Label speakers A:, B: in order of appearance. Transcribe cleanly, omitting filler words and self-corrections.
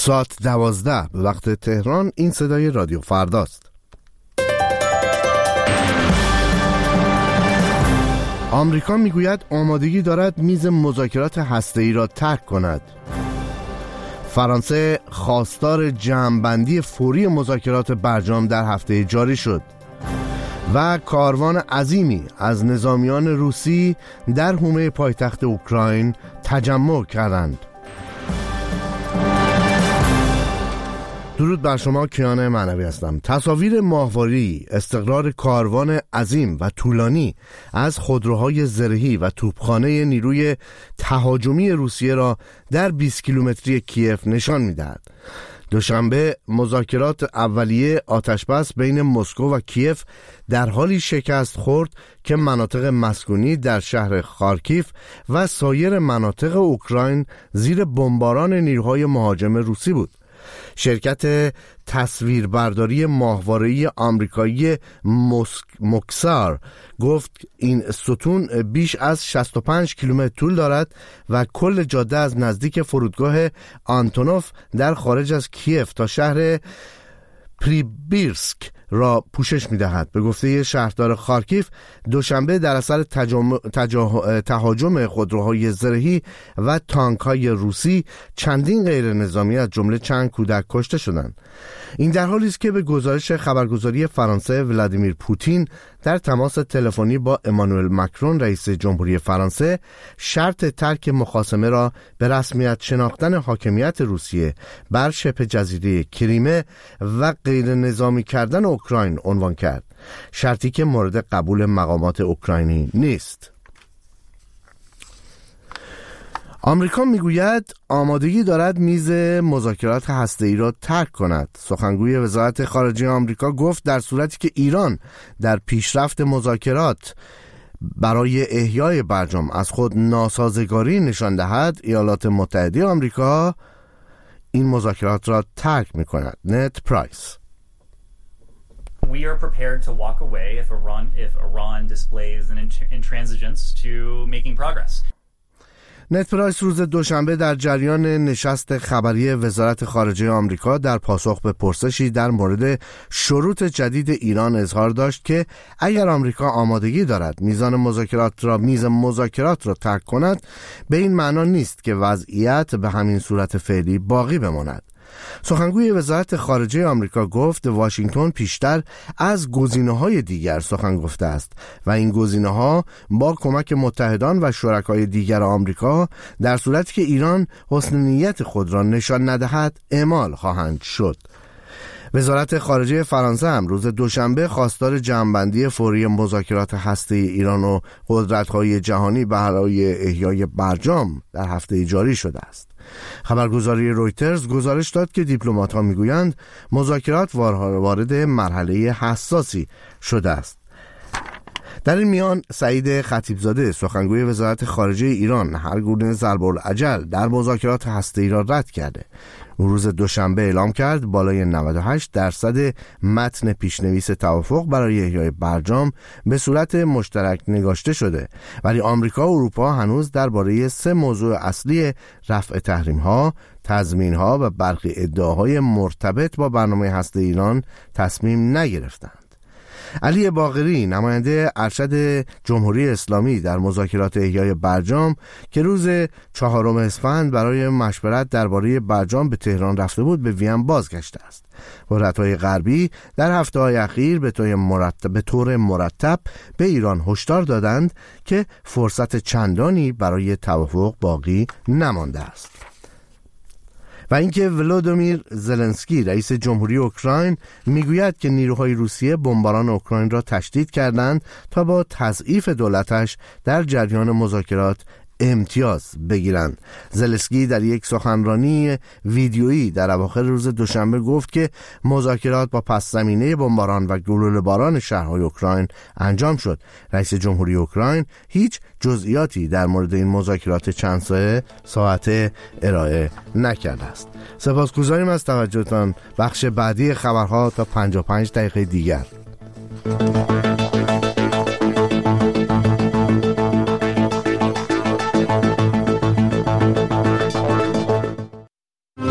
A: ساعت 12 به وقت تهران. این صدای رادیو فرداست. آمریکا میگوید آمادگی دارد میز مذاکرات هسته‌ای را ترک کند. فرانسه خواستار جمع‌بندی فوری مذاکرات برجام در هفته جاری شد و کاروان عظیمی از نظامیان روسی در حومه پایتخت اوکراین تجمع کردند. درود بر شما، کیان معنوی هستم. تصاویر ماهواره‌ای استقرار کاروان عظیم و طولانی از خودروهای زرهی و توپخانه نیروی تهاجمی روسیه را در 20 کیلومتری کیف نشان می‌دهد. دوشنبه مذاکرات اولیه آتشبس بین مسکو و کیف در حالی شکست خورد که مناطق مسکونی در شهر خارکیف و سایر مناطق اوکراین زیر بمباران نیروهای مهاجم روسی بود. شرکت تصویربرداری ماهواره‌ای آمریکایی موکسار گفت این ستون بیش از 65 کیلومتر طول دارد و کل جاده از نزدیک فرودگاه آنتونوف در خارج از کیف تا شهر پریبیرسک را پوشش می‌دهد. به گفته شهردار خارکیف، دوشنبه در اثر تهاجم خودروهای زرهی و تانک‌های روسی چندین غیر نظامی از جمله چند کودک کشته شدند. این در حالی است که به گزارش خبرگزاری فرانسه ولادیمیر پوتین در تماس تلفنی با امانوئل مکرون رئیس جمهوری فرانسه شرط ترک مخاصمه را به رسمیت شناختن حاکمیت روسیه بر شبه جزیره کریمه و غیر نظامی کردن اوکراین عنوان کرد، شرطی که مورد قبول مقامات اوکراینی نیست. آمریکا میگوید آمادگی دارد میز مذاکرات هسته‌ای را ترک کند. سخنگوی وزارت خارجه آمریکا گفت در صورتی که ایران در پیشرفت مذاکرات برای احیای برجام از خود ناسازگاری نشان دهد، ایالات متحده آمریکا این مذاکرات را ترک می‌کند. نت پرایس:
B: We are prepared to walk away if Iran displays an intransigence to making progress.
A: نت پرایس روز دوشنبه در جریان نشست خبری وزارت خارجه آمریکا در پاسخ به پرسشی در مورد شروط جدید ایران اظهار داشت که اگر آمریکا آمادگی دارد میز مذاکرات را ترک کند، به این معنا نیست که وضعیت به همین صورت فعلی باقی بماند. سخنگوی وزارت خارجه آمریکا گفت واشنگتن پیشتر از گزینه‌های دیگر سخن گفته است و این گزینه‌ها با کمک متحدان و شرکای دیگر آمریکا در صورتی که ایران حسن نیت خود را نشان ندهد اعمال خواهند شد. وزارت خارجه فرانسه هم روز دوشنبه خواستار جمع‌بندی فوری مذاکرات هسته‌ای ایران و قدرت‌های جهانی برای احیای برجام در هفته جاری شده است. خبرگزاری رویترز گزارش داد که دیپلمات‌ها میگویند مذاکرات وارد مرحله حساسی شده است. در این میان سعید خطیبزاده سخنگوی وزارت خارجه ایران هر گونه ضرب‌الاجل در مذاکرات هسته‌ای را رد کرده. او روز دوشنبه اعلام کرد بالای 98% متن پیشنویس توافق برای احیای برجام به صورت مشترک نگاشته شده، ولی آمریکا و اروپا هنوز درباره 3 موضوع اصلی رفع تحریم‌ها، تضمین‌ها و برخی ادعاهای مرتبط با برنامه هسته ایران تصمیم نگرفتند. علی باقری نماینده ارشد جمهوری اسلامی در مذاکرات احیای برجام که روز 4 اسفند برای مشورت درباره برجام به تهران رفته بود به وین بازگشته است. قدرت‌های غربی در هفته‌های اخیر به طور مرتب به ایران هشدار دادند که فرصت چندانی برای توافق باقی نمانده است. و اینکه ولودیمیر زلنسکی رئیس جمهوری اوکراین میگوید که نیروهای روسیه بمباران اوکراین را تشدید کردند تا با تضعیف دولتش در جریان مذاکرات امتیاز بگیرند. زلنسکی در یک سخنرانی ویدیویی در اواخر روز دوشنبه گفت که مذاکرات با پس زمینه بمباران و گلوله‌باران شهرهای اوکراین انجام شد. رئیس جمهوری اوکراین هیچ جزئیاتی در مورد این مذاکرات چند ساعته ارائه نکرده است. سپاسگزاریم از توجهتان. بخش بعدی خبرها تا 55 دقیقه دیگر.